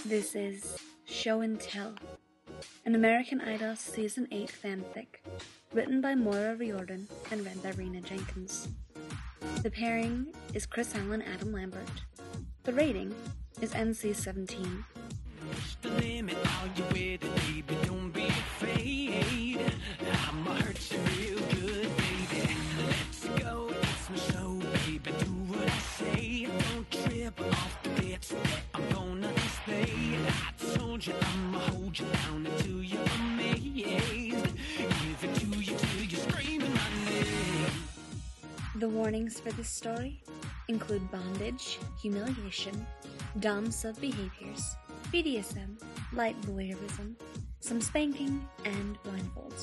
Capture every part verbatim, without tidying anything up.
This is Show and Tell, an American Idol Season eight fanfic, written by Moira Riordan and read by Rena Jenkins. The pairing is Chris Allen, Adam Lambert. The rating is N C seventeen. Push the limit, are you with it, baby? Don't be afraid. I'ma hurt you real good, baby. Let's go, it's my show, baby. Do what I say. Don't trip off the bits that I'm gonna display. I told you I'ma hold you down until you're amazed. Give it to you till you're screaming my name. The warnings for this story include bondage, humiliation, dom sub behaviors, B D S M, light voyeurism, some spanking, and blindfolds.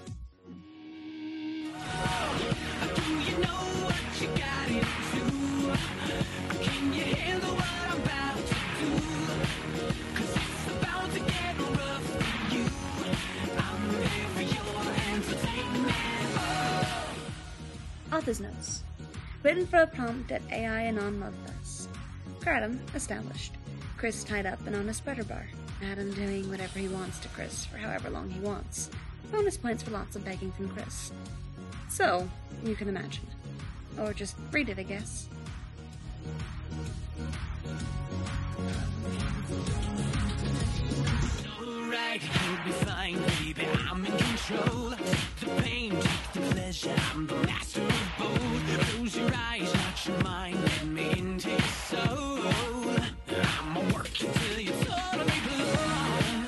Do you know what you got into? Can you handle what I'm about to do? 'Cause it's about to get rough for you. I'm here for your entertainment. Oh. Author's notes. Written for a prompt at A I Anon Lovebuzz. Kratom established. Chris tied up and on a spreader bar. Adam doing whatever he wants to Chris for however long he wants. Bonus points for lots of begging from Chris. So, you can imagine. Or just read it, I guess. Alright, you'll be fine, baby. I'm in control. Take the pain, take the pleasure. I'm the master of both. Close your eyes, not your mind. Let me into your soul. I'ma work you till you're totally blown.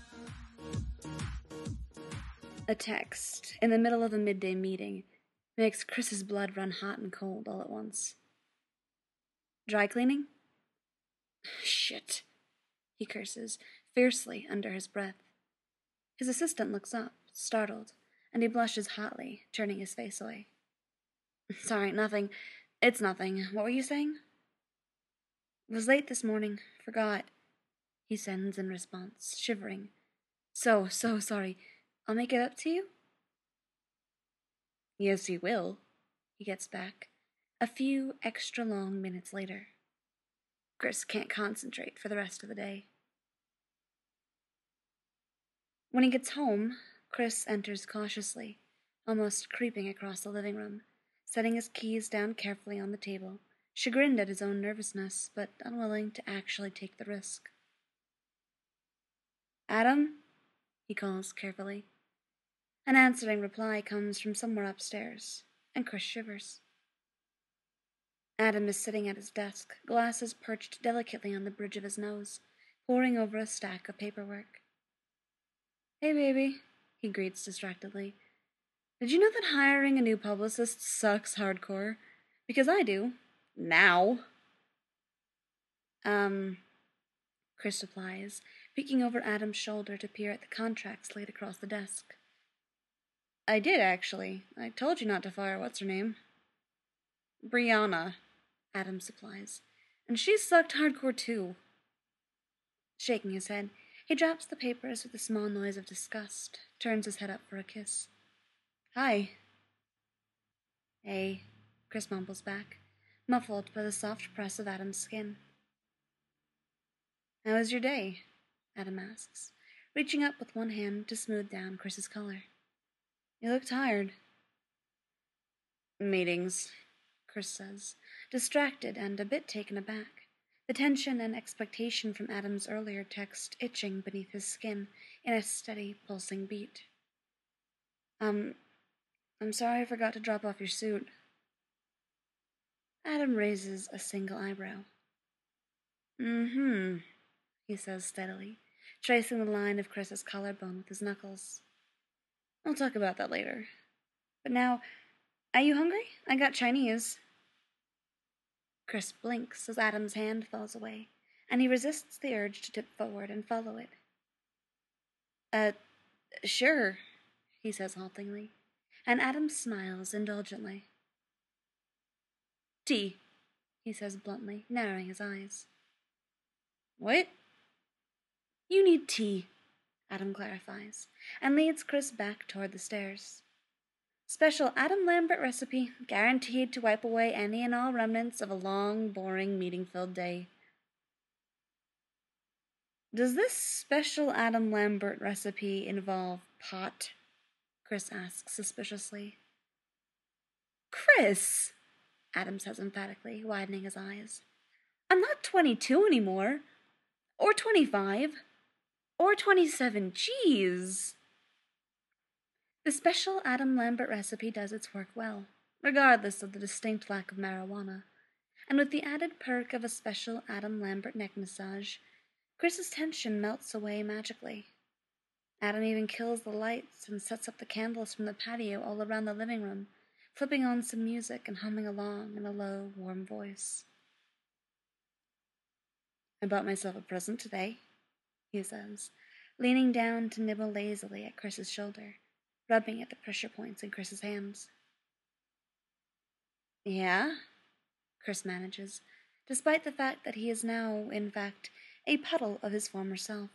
A text in the middle of a midday meeting makes Chris's blood run hot and cold all at once. Dry cleaning? Shit, he curses, fiercely under his breath. His assistant looks up, startled, and he blushes hotly, turning his face away. Sorry, nothing. It's nothing. What were you saying? It was late this morning. Forgot, he sends in response, shivering. So, so sorry. I'll make it up to you? Yes, you will, he gets back, a few extra long minutes later. Chris can't concentrate for the rest of the day. When he gets home, Chris enters cautiously, almost creeping across the living room, setting his keys down carefully on the table, chagrined at his own nervousness, but unwilling to actually take the risk. Adam? He calls carefully. An answering reply comes from somewhere upstairs, and Chris shivers. Adam is sitting at his desk, glasses perched delicately on the bridge of his nose, poring over a stack of paperwork. Hey, baby, he greets distractedly. Did you know that hiring a new publicist sucks hardcore? Because I do. Now. Um, Chris replies, peeking over Adam's shoulder to peer at the contracts laid across the desk. I did, actually. I told you not to fire what's-her-name. Brianna, Adam supplies. And she sucked hardcore, too. Shaking his head, he drops the papers with a small noise of disgust, turns his head up for a kiss. Hi. Hey, Chris mumbles back, muffled by the soft press of Adam's skin. How was your day? Adam asks, reaching up with one hand to smooth down Chris's collar. You look tired. Meetings, Chris says, distracted and a bit taken aback, the tension and expectation from Adam's earlier text itching beneath his skin in a steady, pulsing beat. Um, I'm sorry I forgot to drop off your suit. Adam raises a single eyebrow. Mm-hmm, he says steadily, tracing the line of Chris's collarbone with his knuckles. I'll talk about that later. But now, are you hungry? I got Chinese. Chris blinks as Adam's hand falls away, and he resists the urge to tip forward and follow it. Uh, sure, he says haltingly, and Adam smiles indulgently. Tea, he says bluntly, narrowing his eyes. What? You need tea, Adam clarifies, and leads Chris back toward the stairs. Special Adam Lambert recipe, guaranteed to wipe away any and all remnants of a long, boring, meeting-filled day. Does this special Adam Lambert recipe involve pot? Chris asks suspiciously. Chris, Adam says emphatically, widening his eyes. I'm not twenty-two anymore. Or twenty-five. Or twenty-seven. Jeez. The special Adam Lambert recipe does its work well, regardless of the distinct lack of marijuana. And with the added perk of a special Adam Lambert neck massage, Chris's tension melts away magically. Adam even kills the lights and sets up the candles from the patio all around the living room, flipping on some music and humming along in a low, warm voice. I bought myself a present today, he says, leaning down to nibble lazily at Chris's shoulder, rubbing at the pressure points in Chris's hands. Yeah? Chris manages, despite the fact that he is now, in fact, a puddle of his former self.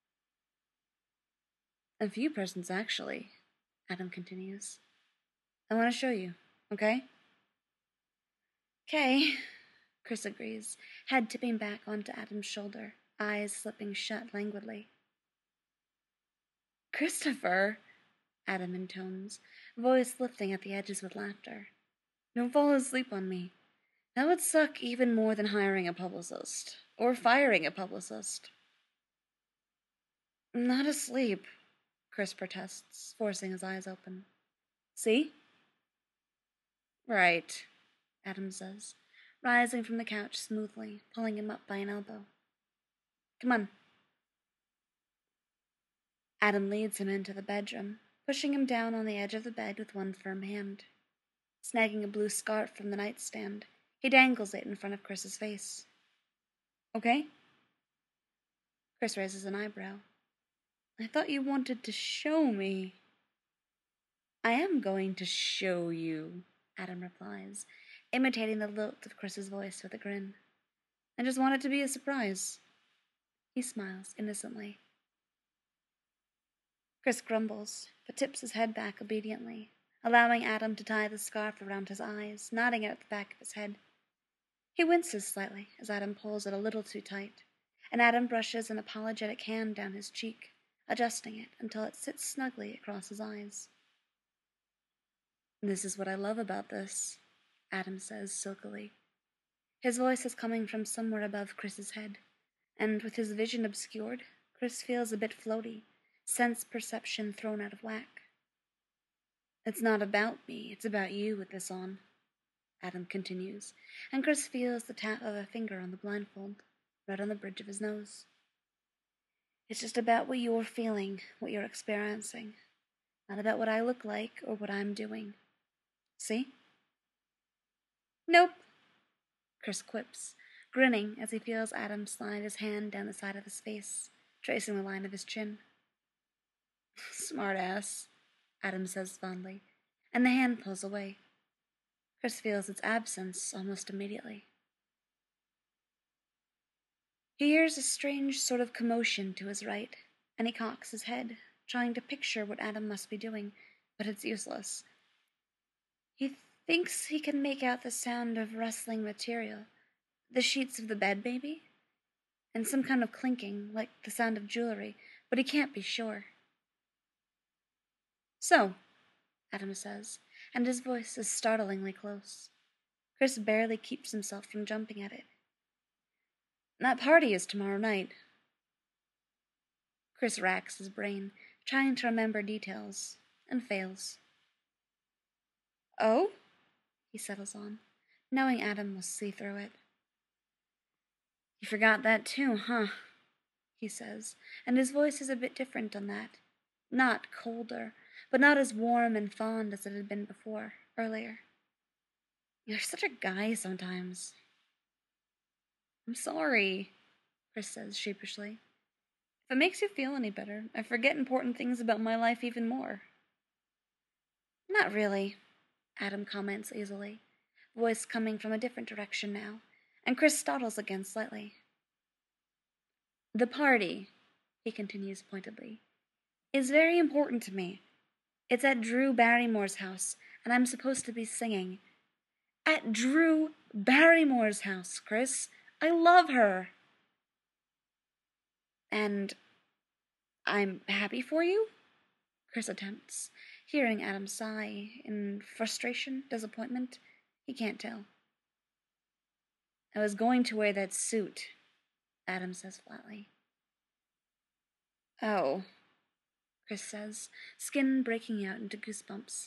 A few presents, actually, Adam continues. I want to show you, okay? Okay, Chris agrees, head tipping back onto Adam's shoulder, eyes slipping shut languidly. Christopher, Adam intones, voice lifting at the edges with laughter. Don't fall asleep on me. That would suck even more than hiring a publicist, or firing a publicist. I'm not asleep, Chris protests, forcing his eyes open. See? Right, Adam says, rising from the couch smoothly, pulling him up by an elbow. Come on. Adam leads him into the bedroom, pushing him down on the edge of the bed with one firm hand. Snagging a blue scarf from the nightstand, he dangles it in front of Chris's face. Okay? Chris raises an eyebrow. I thought you wanted to show me. I am going to show you, Adam replies, imitating the lilt of Chris's voice with a grin. I just want it to be a surprise. He smiles innocently. Chris grumbles, but tips his head back obediently, allowing Adam to tie the scarf around his eyes, nodding it at the back of his head. He winces slightly as Adam pulls it a little too tight, and Adam brushes an apologetic hand down his cheek, adjusting it until it sits snugly across his eyes. This is what I love about this, Adam says silkily. His voice is coming from somewhere above Chris's head, and with his vision obscured, Chris feels a bit floaty, sense perception thrown out of whack. It's not about me, it's about you with this on, Adam continues, and Chris feels the tap of a finger on the blindfold, right on the bridge of his nose. It's just about what you're feeling, what you're experiencing, not about what I look like or what I'm doing. See? Nope, Chris quips, grinning as he feels Adam slide his hand down the side of his face, tracing the line of his chin. Smart ass, Adam says fondly, and the hand pulls away. Chris feels its absence almost immediately. He hears a strange sort of commotion to his right, and he cocks his head, trying to picture what Adam must be doing, but it's useless. He thinks he can make out the sound of rustling material, the sheets of the bed, maybe, and some kind of clinking, like the sound of jewelry, but he can't be sure. So, Adam says, and his voice is startlingly close. Chris barely keeps himself from jumping at it. That party is tomorrow night. Chris racks his brain, trying to remember details, and fails. Oh? He settles on, knowing Adam will see through it. You forgot that too, huh? He says, and his voice is a bit different on that. Not colder, but not as warm and fond as it had been before, earlier. You're such a guy sometimes. I'm sorry, Chris says sheepishly. If it makes you feel any better, I forget important things about my life even more. Not really, Adam comments easily, voice coming from a different direction now, and Chris startles again slightly. The party, he continues pointedly, is very important to me. It's at Drew Barrymore's house, and I'm supposed to be singing. At Drew Barrymore's house, Chris. I love her. And I'm happy for you? Chris attempts, hearing Adam sigh in frustration, disappointment. He can't tell. I was going to wear that suit, Adam says flatly. Oh, Chris says, skin breaking out into goosebumps.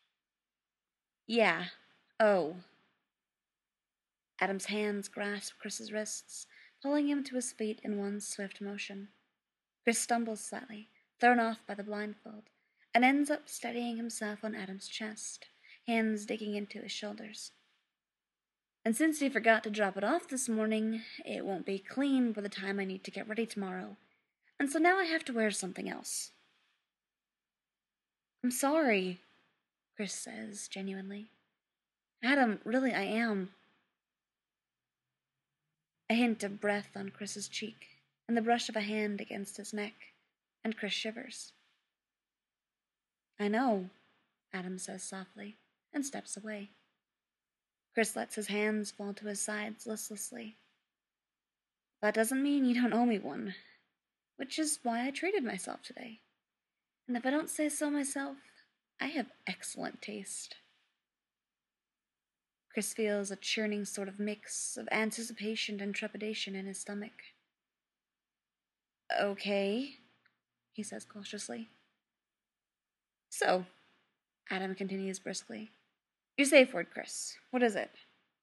Yeah, oh. Adam's hands grasp Chris's wrists, pulling him to his feet in one swift motion. Chris stumbles slightly, thrown off by the blindfold, and ends up steadying himself on Adam's chest, hands digging into his shoulders. And since he forgot to drop it off this morning, it won't be clean by the time I need to get ready tomorrow, and so now I have to wear something else. I'm sorry, Chris says, genuinely. Adam, really, I am. A hint of breath on Chris's cheek, and the brush of a hand against his neck, and Chris shivers. I know, Adam says softly, and steps away. Chris lets his hands fall to his sides listlessly. That doesn't mean you don't owe me one, which is why I treated myself today. And if I don't say so myself, I have excellent taste. Chris feels a churning sort of mix of anticipation and trepidation in his stomach. Okay, he says cautiously. So, Adam continues briskly. Your safe word, Chris. What is it?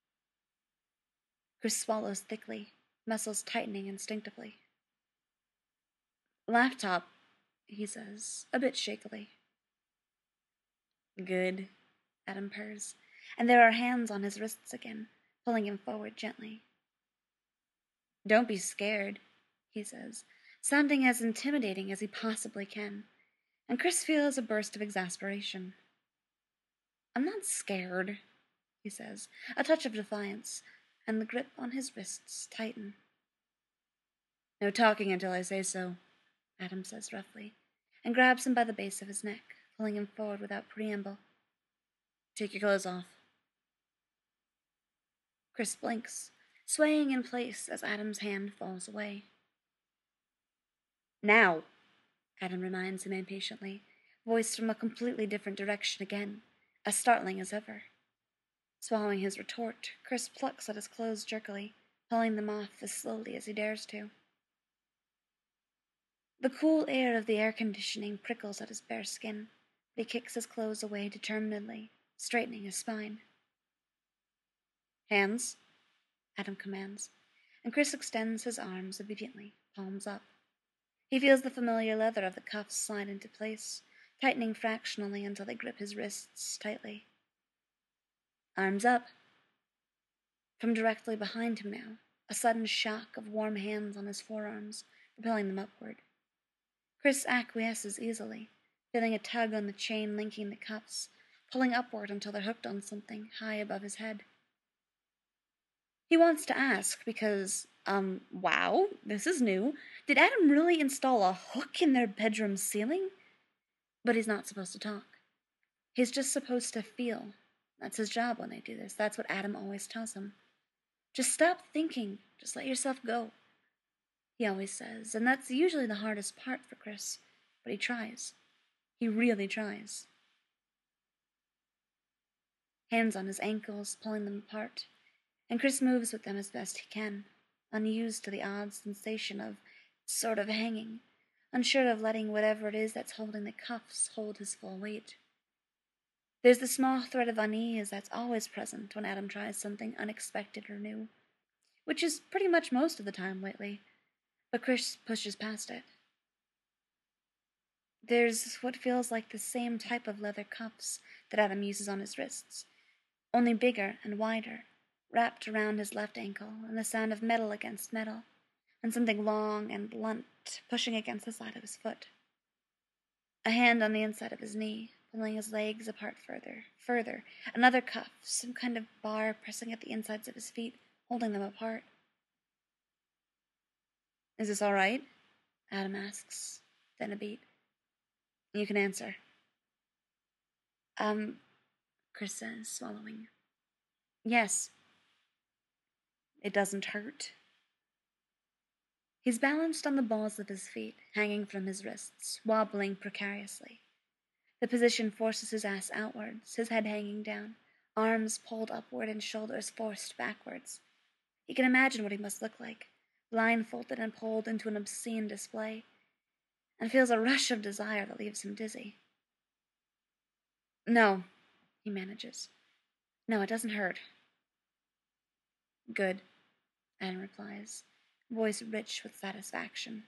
Chris swallows thickly, muscles tightening instinctively. Laptop, he says, a bit shakily. Good, Adam purrs, and there are hands on his wrists again, pulling him forward gently. Don't be scared, he says, sounding as intimidating as he possibly can, and Chris feels a burst of exasperation. I'm not scared, he says, a touch of defiance, and the grip on his wrists tighten. No talking until I say so, Adam says roughly, and grabs him by the base of his neck, pulling him forward without preamble. Take your clothes off. Chris blinks, swaying in place as Adam's hand falls away. Now, Adam reminds him impatiently, voiced from a completely different direction again, as startling as ever. Swallowing his retort, Chris plucks at his clothes jerkily, pulling them off as slowly as he dares to. The cool air of the air conditioning prickles at his bare skin, but he kicks his clothes away determinedly, straightening his spine. Hands, Adam commands, and Chris extends his arms obediently, palms up. He feels the familiar leather of the cuffs slide into place, tightening fractionally until they grip his wrists tightly. Arms up. From directly behind him now, a sudden shock of warm hands on his forearms, propelling them upward. Chris acquiesces easily, feeling a tug on the chain linking the cuffs, pulling upward until they're hooked on something high above his head. He wants to ask because, um, wow, this is new. Did Adam really install a hook in their bedroom ceiling? But he's not supposed to talk. He's just supposed to feel. That's his job when they do this. That's what Adam always tells him. Just stop thinking. Just let yourself go. He always says, and that's usually the hardest part for Chris. But he tries. He really tries. Hands on his ankles, pulling them apart, and Chris moves with them as best he can, unused to the odd sensation of sort of hanging, unsure of letting whatever it is that's holding the cuffs hold his full weight. There's the small thread of unease that's always present when Adam tries something unexpected or new, which is pretty much most of the time lately, but Chris pushes past it. There's what feels like the same type of leather cuffs that Adam uses on his wrists, only bigger and wider, wrapped around his left ankle, and the sound of metal against metal, and something long and blunt pushing against the side of his foot. A hand on the inside of his knee, pulling his legs apart further, further, another cuff, some kind of bar pressing at the insides of his feet, holding them apart. Is this all right? Adam asks, then a beat. You can answer. Um, Chris says, swallowing. Yes. It doesn't hurt. He's balanced on the balls of his feet, hanging from his wrists, wobbling precariously. The position forces his ass outwards, his head hanging down, arms pulled upward and shoulders forced backwards. He can imagine what he must look like, blindfolded and pulled into an obscene display, and feels a rush of desire that leaves him dizzy. No, he manages. No, it doesn't hurt. Good, Adam replies, voice rich with satisfaction.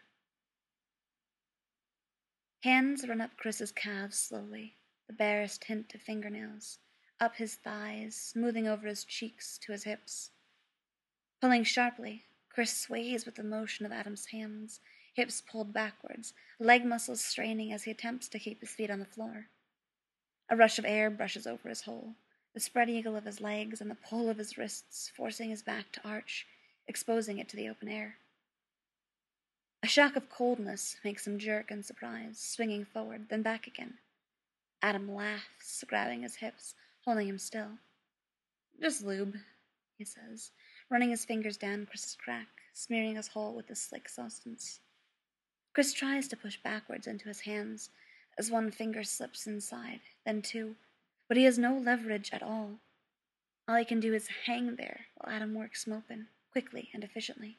Hands run up Chris's calves slowly, the barest hint of fingernails, up his thighs, smoothing over his cheeks to his hips. Pulling sharply, Chris sways with the motion of Adam's hands, hips pulled backwards, leg muscles straining as he attempts to keep his feet on the floor. A rush of air brushes over his hole, the spread eagle of his legs and the pull of his wrists forcing his back to arch, exposing it to the open air. A shock of coldness makes him jerk in surprise, swinging forward, then back again. Adam laughs, grabbing his hips, holding him still. Just lube, he says, running his fingers down Chris's crack, smearing his hole with the slick substance. Chris tries to push backwards into his hands as one finger slips inside, then two, but he has no leverage at all. All he can do is hang there while Adam works him open, quickly and efficiently.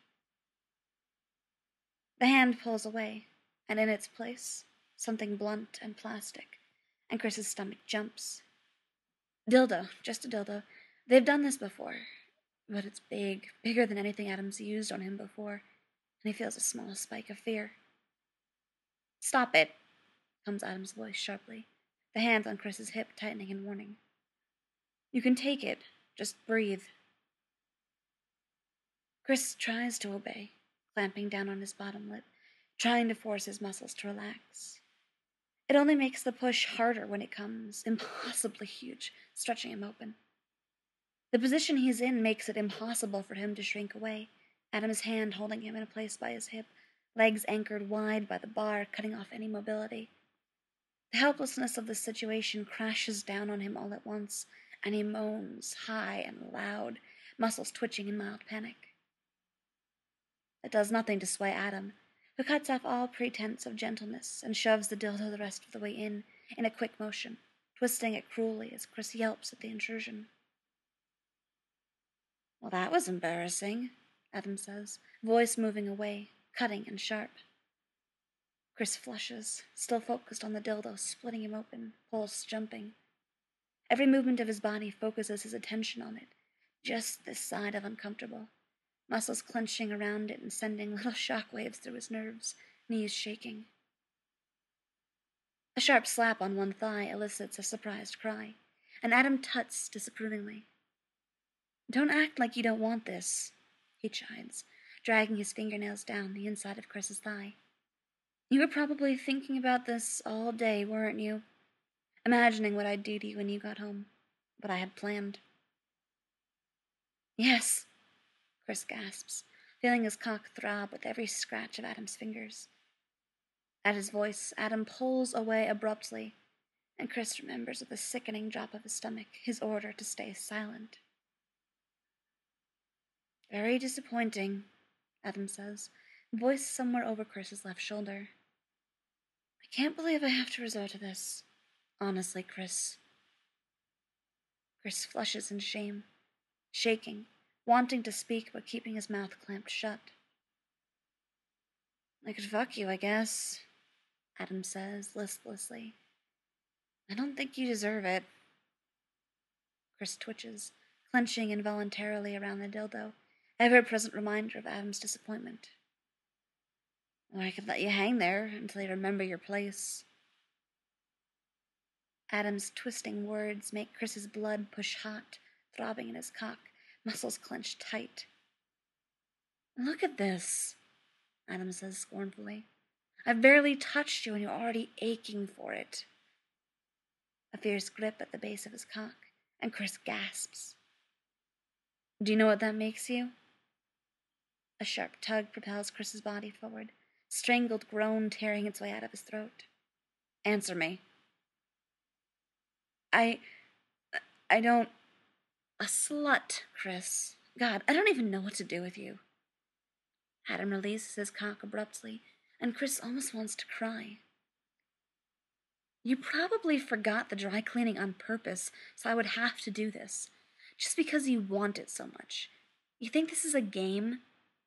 The hand pulls away, and in its place, something blunt and plastic, and Chris's stomach jumps. Dildo, just a dildo. They've done this before, but it's big, bigger than anything Adam's used on him before, and he feels a small spike of fear. Stop it, comes Adam's voice sharply, the hand on Chris's hip tightening in warning. You can take it, just breathe. Chris tries to obey, clamping down on his bottom lip, trying to force his muscles to relax. It only makes the push harder when it comes, impossibly huge, stretching him open. The position he's in makes it impossible for him to shrink away, Adam's hand holding him in place by his hip, legs anchored wide by the bar, cutting off any mobility. The helplessness of the situation crashes down on him all at once, and he moans, high and loud, muscles twitching in mild panic. It does nothing to sway Adam, who cuts off all pretense of gentleness and shoves the dildo the rest of the way in, in a quick motion, twisting it cruelly as Chris yelps at the intrusion. Well, that was embarrassing, Adam says, voice moving away, cutting and sharp. Chris flushes, still focused on the dildo, splitting him open, pulse jumping. Every movement of his body focuses his attention on it, just this side of uncomfortable, muscles clenching around it and sending little shock waves through his nerves, knees shaking. A sharp slap on one thigh elicits a surprised cry, and Adam tuts disapprovingly. Don't act like you don't want this, he chides, dragging his fingernails down the inside of Chris's thigh. You were probably thinking about this all day, weren't you? Imagining what I'd do to you when you got home, what I had planned. Yes, Chris gasps, feeling his cock throb with every scratch of Adam's fingers. At his voice, Adam pulls away abruptly, and Chris remembers with a sickening drop of his stomach his order to stay silent. Very disappointing, Adam says, voice somewhere over Chris's left shoulder. I can't believe I have to resort to this. Honestly, Chris. Chris flushes in shame, shaking, wanting to speak but keeping his mouth clamped shut. I could fuck you, I guess, Adam says listlessly. I don't think you deserve it. Chris twitches, clenching involuntarily around the dildo, ever-present reminder of Adam's disappointment. Or I could let you hang there until you remember your place. Adam's twisting words make Chris's blood push hot, throbbing in his cock, muscles clenched tight. Look at this, Adam says scornfully. I've barely touched you and you're already aching for it. A fierce grip at the base of his cock, and Chris gasps. Do you know what that makes you? A sharp tug propels Chris's body forward, strangled groan tearing its way out of his throat. Answer me. I... I don't... A slut, Chris. God, I don't even know what to do with you. Adam releases his cock abruptly, and Chris almost wants to cry. You probably forgot the dry cleaning on purpose, so I would have to do this. Just because you want it so much. You think this is a game?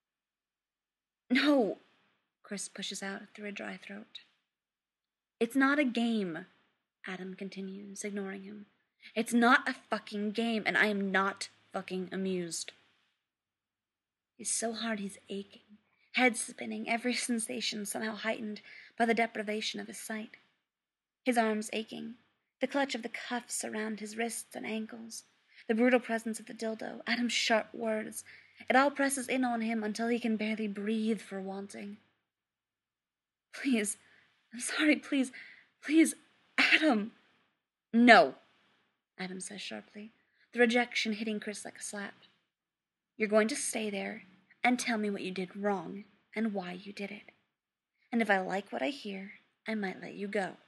No, Chris pushes out through a dry throat. It's not a game, Adam continues, ignoring him. It's not a fucking game, and I am not fucking amused. He's so hard he's aching, head spinning, every sensation somehow heightened by the deprivation of his sight. His arms aching, the clutch of the cuffs around his wrists and ankles, the brutal presence of the dildo, Adam's sharp words. It all presses in on him until he can barely breathe for wanting. Please, I'm sorry, please, please, Adam. No, Adam says sharply, the rejection hitting Chris like a slap. You're going to stay there and tell me what you did wrong and why you did it. And if I like what I hear, I might let you go.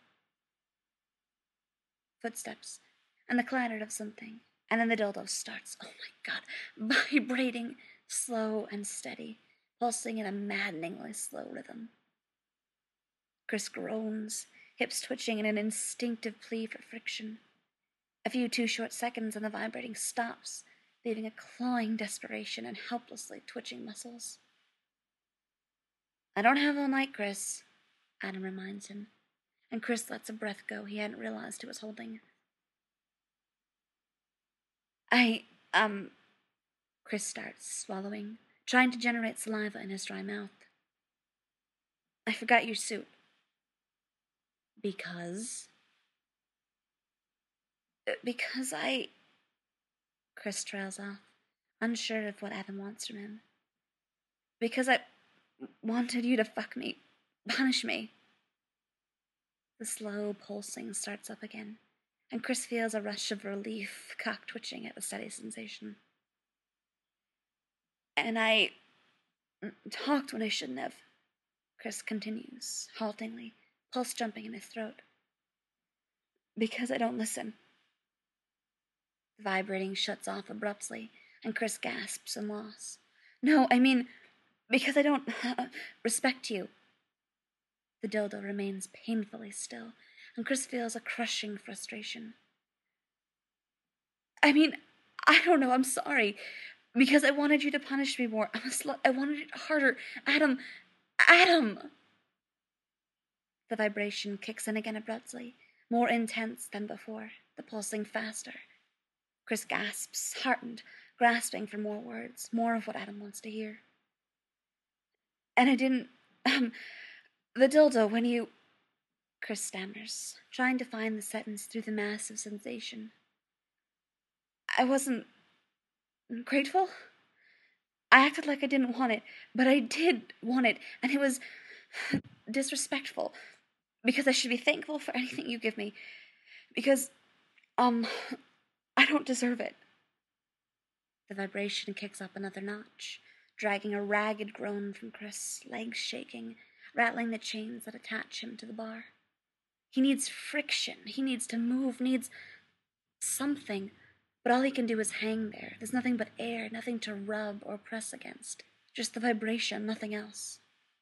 Footsteps, and the clatter of something, and then the dildo starts, oh my god, vibrating, slow and steady, pulsing in a maddeningly slow rhythm. Chris groans, hips twitching in an instinctive plea for friction. A few too short seconds and the vibrating stops, leaving a clawing desperation and helplessly twitching muscles. I don't have all night, Chris, Adam reminds him, and Chris lets a breath go he hadn't realized he was holding. I, um, Chris starts, swallowing, trying to generate saliva in his dry mouth. I forgot your suit. Because? Because I... Chris trails off, unsure of what Adam wants from him. Because I wanted you to fuck me, punish me. The slow pulsing starts up again, and Chris feels a rush of relief, cock twitching at the steady sensation. And I talked when I shouldn't have, Chris continues, haltingly, pulse jumping in his throat. Because I don't listen. The vibrating shuts off abruptly, and Chris gasps in loss. No, I mean, because I don't uh, respect you. The dildo remains painfully still, and Chris feels a crushing frustration. I mean, I don't know, I'm sorry. Because I wanted you to punish me more. I'm a slut. I wanted it harder. Adam! Adam! The vibration kicks in again abruptly, more intense than before, the pulsing faster. Chris gasps, heartened, grasping for more words, more of what Adam wants to hear. And I didn't, um, the dildo, when you... Chris stammers, trying to find the sentence through the mass of sensation. I wasn't grateful? I acted like I didn't want it, but I did want it, and it was disrespectful, because I should be thankful for anything you give me, because, um, I don't deserve it. The vibration kicks up another notch, dragging a ragged groan from Chris, legs shaking, rattling the chains that attach him to the bar. He needs friction, he needs to move, needs something, but all he can do is hang there. There's nothing but air, nothing to rub or press against, just the vibration, nothing else.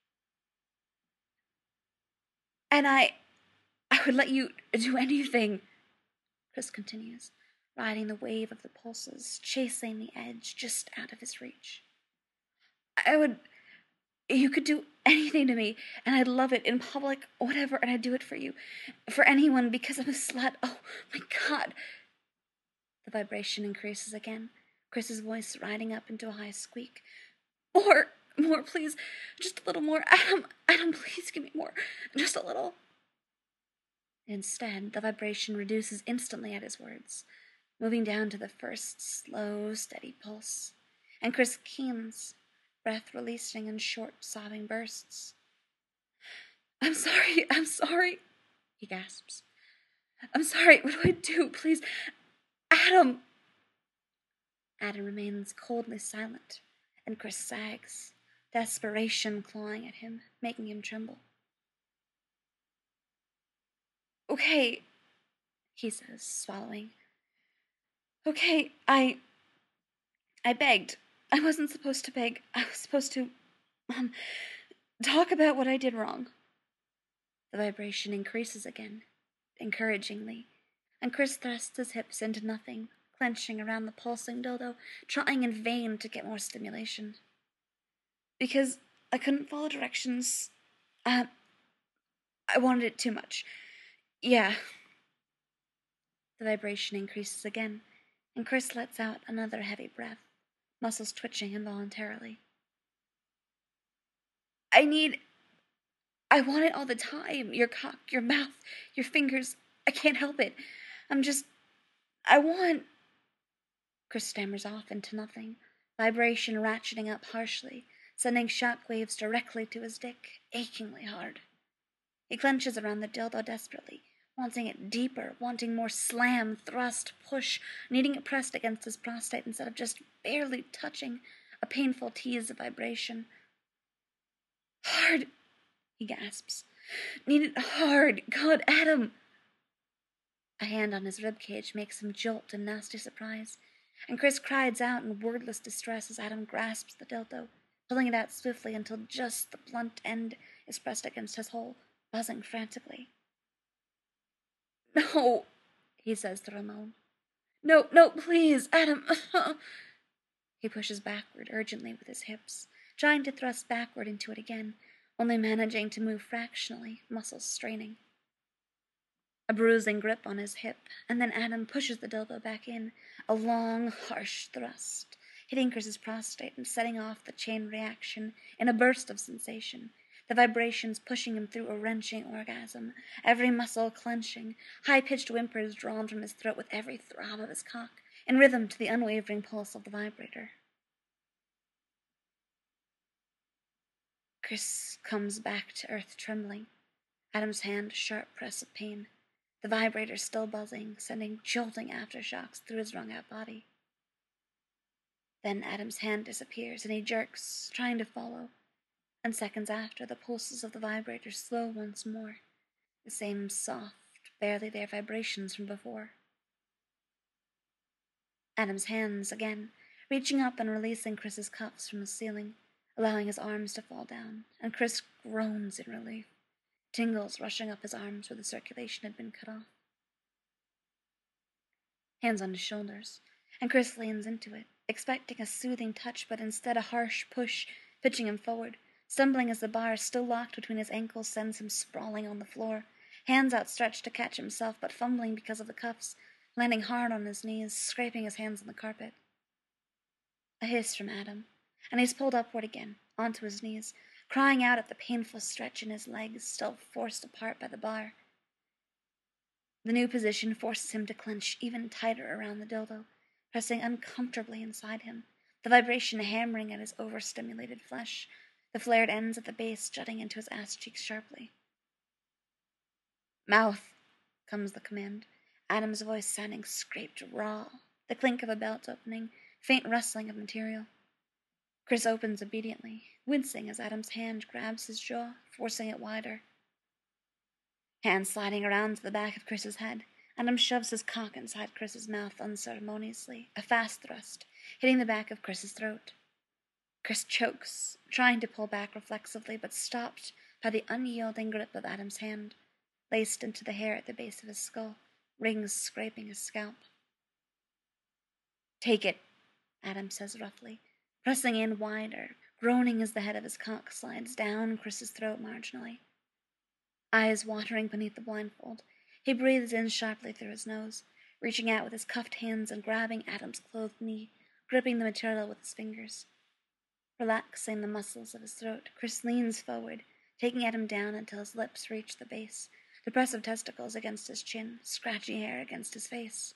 And I, I would let you do anything, Chris continues, riding the wave of the pulses, chasing the edge just out of his reach. I would, you could do anything to me, and I'd love it in public, whatever, and I'd do it for you, for anyone, because I'm a slut. Oh, my God. The vibration increases again, Chris's voice riding up into a high squeak. More, more, please, just a little more. Adam, Adam, please give me more, just a little. Instead, the vibration reduces instantly at his words, moving down to the first slow, steady pulse, and Chris keens, breath releasing in short, sobbing bursts. I'm sorry, I'm sorry, he gasps. I'm sorry, what do I do? Please, Adam! Adam remains coldly silent, and Chris sags, desperation clawing at him, making him tremble. Okay, he says, swallowing. Okay, I... I begged. I wasn't supposed to beg. I was supposed to Um, talk about what I did wrong. The vibration increases again, encouragingly, and Chris thrusts his hips into nothing, clenching around the pulsing dildo, trying in vain to get more stimulation. Because I couldn't follow directions. Uh, I wanted it too much. Yeah. The vibration increases again, and Chris lets out another heavy breath, muscles twitching involuntarily. I need... I want it all the time. Your cock, your mouth, your fingers. I can't help it. I'm just... I want... Chris stammers off into nothing, vibration ratcheting up harshly, sending shock waves directly to his dick, achingly hard. He clenches around the dildo desperately, wanting it deeper, wanting more slam, thrust, push, needing it pressed against his prostate instead of just barely touching, a painful tease of vibration. Hard, he gasps. Need it hard. God, Adam. A hand on his ribcage makes him jolt in nasty surprise, and Chris cries out in wordless distress as Adam grasps the dildo, pulling it out swiftly until just the blunt end is pressed against his hole, buzzing frantically. No, he says through a moan. No, no, please, Adam. He pushes backward urgently with his hips, trying to thrust backward into it again, only managing to move fractionally, muscles straining. A bruising grip on his hip, and then Adam pushes the dildo back in, a long, harsh thrust, hitting Chris's prostate and setting off the chain reaction in a burst of sensation, the vibrations pushing him through a wrenching orgasm, every muscle clenching, high-pitched whimpers drawn from his throat with every throb of his cock, in rhythm to the unwavering pulse of the vibrator. Chris comes back to earth trembling, Adam's hand a sharp press of pain, the vibrator still buzzing, sending jolting aftershocks through his wrung-out body. Then Adam's hand disappears, and he jerks, trying to follow, and seconds after, the pulses of the vibrator slow once more, the same soft, barely there vibrations from before. Adam's hands again, reaching up and releasing Chris's cuffs from the ceiling, allowing his arms to fall down, and Chris groans in relief, tingles rushing up his arms where the circulation had been cut off. Hands on his shoulders, and Chris leans into it, expecting a soothing touch, but instead a harsh push, pitching him forward, stumbling as the bar, still locked between his ankles, sends him sprawling on the floor, hands outstretched to catch himself, but fumbling because of the cuffs, landing hard on his knees, scraping his hands on the carpet. A hiss from Adam, and he's pulled upward again, onto his knees, crying out at the painful stretch in his legs, still forced apart by the bar. The new position forces him to clench even tighter around the dildo, pressing uncomfortably inside him, the vibration hammering at his overstimulated flesh, the flared ends at the base jutting into his ass cheeks sharply. Mouth, comes the command, Adam's voice sounding scraped raw, the clink of a belt opening, faint rustling of material. Chris opens obediently, wincing as Adam's hand grabs his jaw, forcing it wider. Hand sliding around to the back of Chris's head, Adam shoves his cock inside Chris's mouth unceremoniously, a fast thrust, hitting the back of Chris's throat. Chris chokes, trying to pull back reflexively, but stopped by the unyielding grip of Adam's hand, laced into the hair at the base of his skull, rings scraping his scalp. Take it, Adam says roughly, pressing in wider, groaning as the head of his cock slides down Chris's throat marginally. Eyes watering beneath the blindfold, he breathes in sharply through his nose, reaching out with his cuffed hands and grabbing Adam's clothed knee, gripping the material with his fingers. Relaxing the muscles of his throat, Chris leans forward, taking Adam down until his lips reach the base, depressive testicles against his chin, scratchy hair against his face.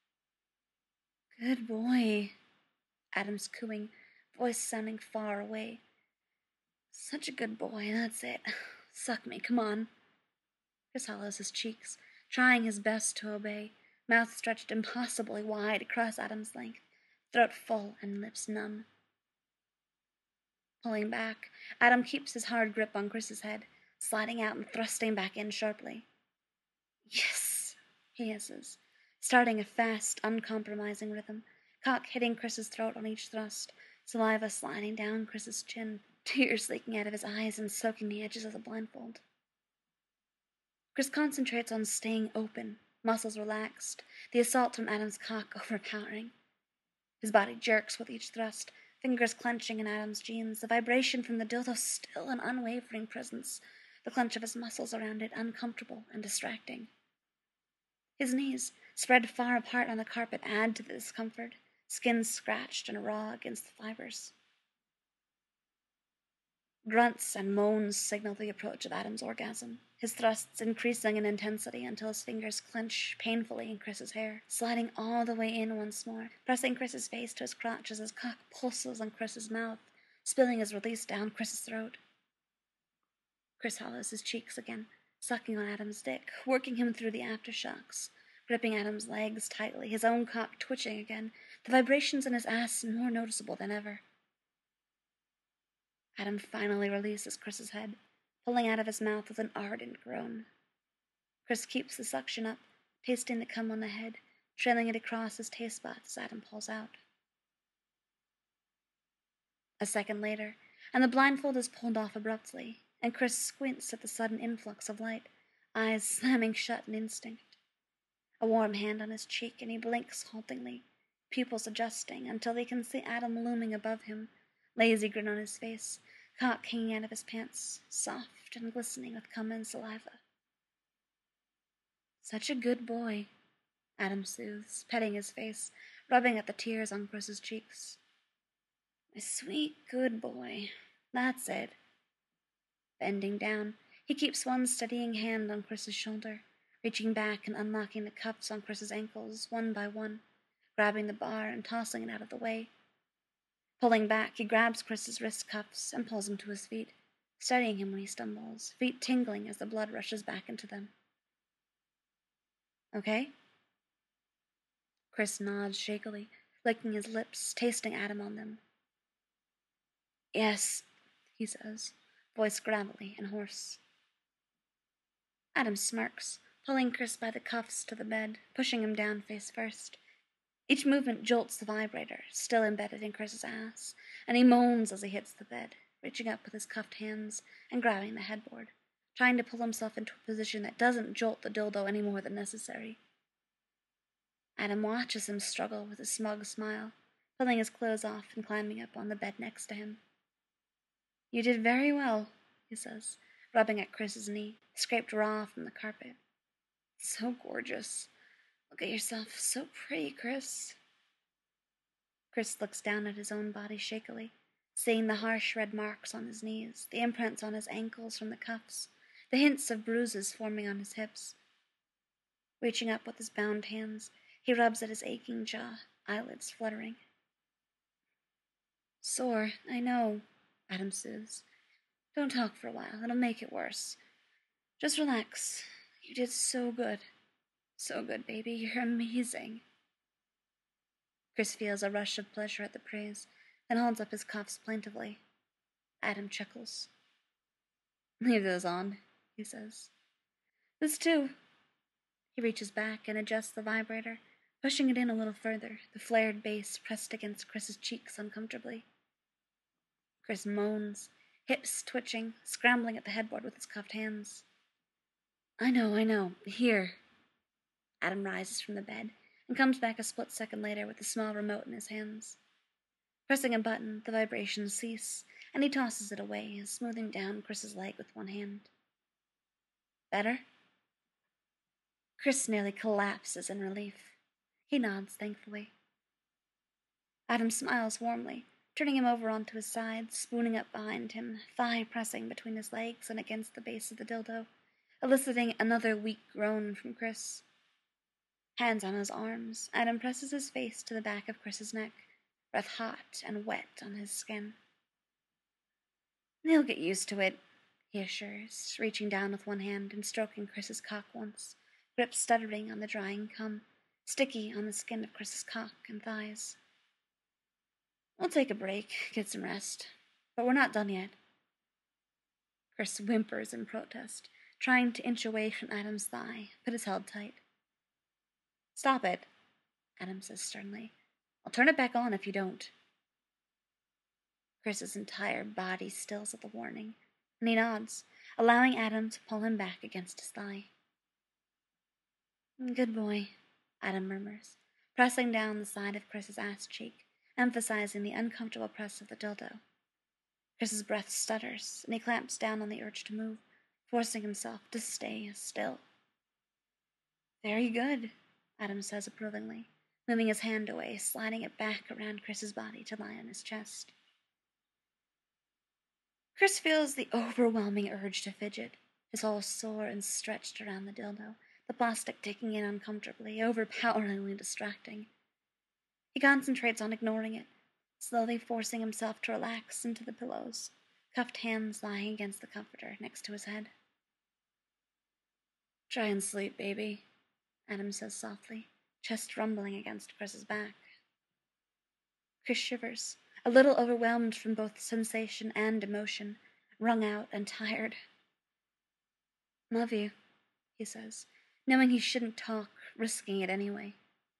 Good boy, Adam's cooing, voice sounding far away. Such a good boy, that's it. Suck me, come on. Chris hollows his cheeks, trying his best to obey, mouth stretched impossibly wide across Adam's length, throat full and lips numb. Pulling back, Adam keeps his hard grip on Chris's head, sliding out and thrusting back in sharply. Yes, he hisses, starting a fast, uncompromising rhythm, cock hitting Chris's throat on each thrust, saliva sliding down Chris's chin, tears leaking out of his eyes and soaking the edges of the blindfold. Chris concentrates on staying open, muscles relaxed, the assault from Adam's cock overpowering. His body jerks with each thrust, fingers clenching in Adam's jeans, the vibration from the dildo still an unwavering presence, the clench of his muscles around it uncomfortable and distracting. His knees, spread far apart on the carpet, add to the discomfort, skin scratched and raw against the fibers. Grunts and moans signal the approach of Adam's orgasm, his thrusts increasing in intensity until his fingers clench painfully in Chris's hair, sliding all the way in once more, pressing Chris's face to his crotch as his cock pulses on Chris's mouth, spilling his release down Chris's throat. Chris hollows his cheeks again, sucking on Adam's dick, working him through the aftershocks, gripping Adam's legs tightly, his own cock twitching again, the vibrations in his ass more noticeable than ever. Adam finally releases Chris's head, pulling out of his mouth with an ardent groan. Chris keeps the suction up, tasting the cum on the head, trailing it across his taste buds as Adam pulls out. A second later, and the blindfold is pulled off abruptly, and Chris squints at the sudden influx of light, eyes slamming shut in instinct. A warm hand on his cheek, and he blinks haltingly, pupils adjusting until he can see Adam looming above him, lazy grin on his face, cock hanging out of his pants, soft and glistening with cum and saliva. Such a good boy, Adam soothes, petting his face, rubbing at the tears on Chris's cheeks. My sweet, good boy. That's it. Bending down, he keeps one steadying hand on Chris's shoulder, reaching back and unlocking the cuffs on Chris's ankles one by one, grabbing the bar and tossing it out of the way. Pulling back, he grabs Chris's wrist cuffs and pulls him to his feet, steadying him when he stumbles, feet tingling as the blood rushes back into them. Okay? Chris nods shakily, licking his lips, tasting Adam on them. Yes, he says, voice gravelly and hoarse. Adam smirks, pulling Chris by the cuffs to the bed, pushing him down face first. Each movement jolts the vibrator, still embedded in Chris's ass, and he moans as he hits the bed, reaching up with his cuffed hands and grabbing the headboard, trying to pull himself into a position that doesn't jolt the dildo any more than necessary. Adam watches him struggle with a smug smile, pulling his clothes off and climbing up on the bed next to him. You did very well, he says, rubbing at Chris's knee, scraped raw from the carpet. So gorgeous. Look at yourself, so pretty, Chris. Chris looks down at his own body shakily, seeing the harsh red marks on his knees, the imprints on his ankles from the cuffs, the hints of bruises forming on his hips. Reaching up with his bound hands, he rubs at his aching jaw, eyelids fluttering. Sore, I know, Adam soothes. Don't talk for a while, it'll make it worse. Just relax. You did so good. So good, baby. You're amazing. Chris feels a rush of pleasure at the praise, then holds up his cuffs plaintively. Adam chuckles. Leave those on, he says. This too. He reaches back and adjusts the vibrator, pushing it in a little further, the flared base pressed against Chris's cheeks uncomfortably. Chris moans, hips twitching, scrambling at the headboard with his cuffed hands. I know, I know. Here. Adam rises from the bed and comes back a split second later with a small remote in his hands. Pressing a button, the vibrations cease, and he tosses it away, smoothing down Chris's leg with one hand. Better? Chris nearly collapses in relief. He nods thankfully. Adam smiles warmly, turning him over onto his side, spooning up behind him, thigh pressing between his legs and against the base of the dildo, eliciting another weak groan from Chris. Hands on his arms, Adam presses his face to the back of Chris's neck, breath hot and wet on his skin. They'll get used to it, he assures, reaching down with one hand and stroking Chris's cock once, grip stuttering on the drying cum, sticky on the skin of Chris's cock and thighs. We'll take a break, get some rest, but we're not done yet. Chris whimpers in protest, trying to inch away from Adam's thigh, but is held tight. Stop it, Adam says sternly. I'll turn it back on if you don't. Chris's entire body stills at the warning, and he nods, allowing Adam to pull him back against his thigh. Good boy, Adam murmurs, pressing down the side of Chris's ass cheek, emphasizing the uncomfortable press of the dildo. Chris's breath stutters, and he clamps down on the urge to move, forcing himself to stay still. Very good, Adam says approvingly, moving his hand away, sliding it back around Chris's body to lie on his chest. Chris feels the overwhelming urge to fidget, his whole sore and stretched around the dildo, the plastic taking in uncomfortably, overpoweringly distracting. He concentrates on ignoring it, slowly forcing himself to relax into the pillows, cuffed hands lying against the comforter next to his head. Try and sleep, baby, Adam says softly, chest rumbling against Chris's back. Chris shivers, a little overwhelmed from both sensation and emotion, wrung out and tired. Love you, he says, knowing he shouldn't talk, risking it anyway.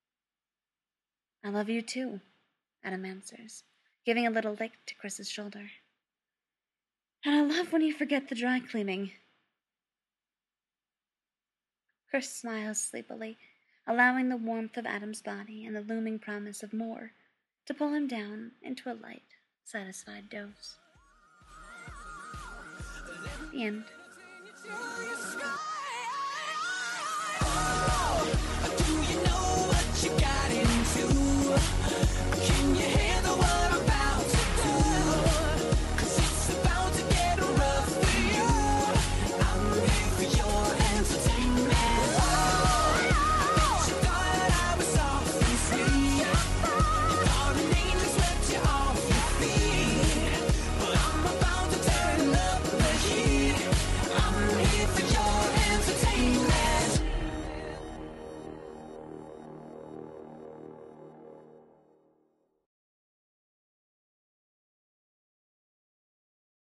I love you too, Adam answers, giving a little lick to Chris's shoulder. And I love when you forget the dry cleaning. Chris smiles sleepily, allowing the warmth of Adam's body and the looming promise of more to pull him down into a light, satisfied doze. The end. Do you know what you got in